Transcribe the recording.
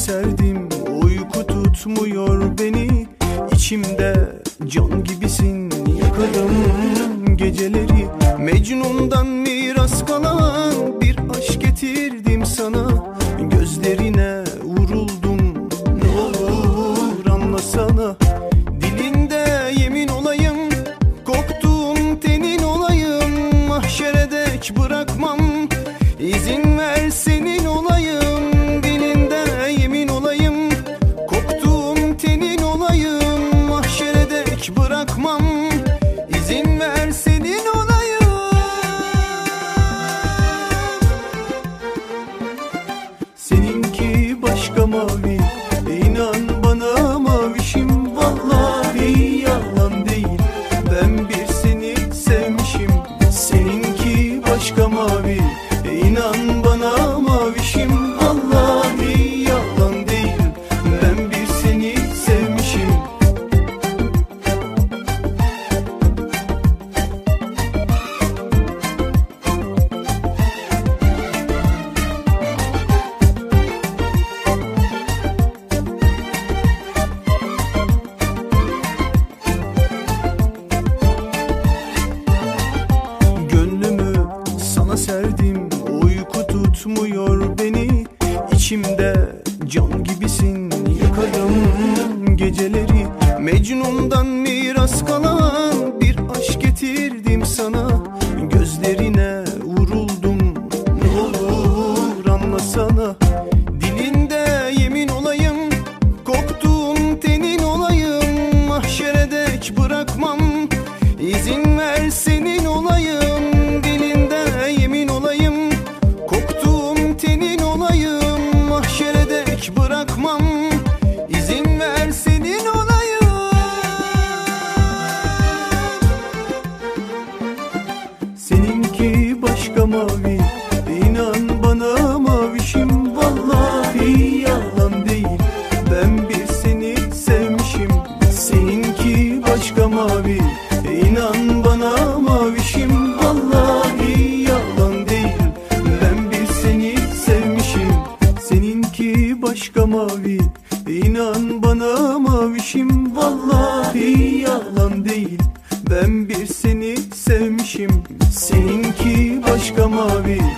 serdim, uyku tutmuyor beni. İçimde can gibisin, yakarım geceleri. Mecnun'dan miras kalan bir aşk getirdim sana. Gözlerine vuruldum, ne olur anlasana. Dilinde yemin olayım, koktuğum tenin olayım. Mahşere dek bırakmam, izin ver senin olayım. Dilinde yemin olayım, koktuğum tenin olayım. Mahşere dek bırakmam, izin ver senin olayım. Seninki başka mavi, inan bana mavişim. Vallahi yalan değil, ben bir seni sevmişim. Seninki başka mavi, inan bana mavişim. Vallahi yalan değil, ben bir seni sevmişim. Gönlümü sana serdim, uyku tutmuyor beni. İçimde can gibisin, yakarım geceleri. Mecnun'dan miras kalan bir aşk getirdim sana. Gözlerine vuruldum, ne olur anlasana. Dilinde yemin olayım, koktuğum tenin olayım. Mahşere dek bırakmam, izin ver senin olayım. Dilinde yemin olayım, koktuğum tenin olayım. Mahşere dek bırakmam, izin ver senin olayım. Seninki başka mavi, inan bana mavişim. Vallahi yalan değil, ben bir seni sevmişim. Seninki başka mavi, inan bana mavişim. Vallahi yalan değil, ben bir seni sevmişim. Seninki başka mavi, inan bana mavişim. Vallahi yalan değil, ben bir seni sevmişim. Seninki başka mavi,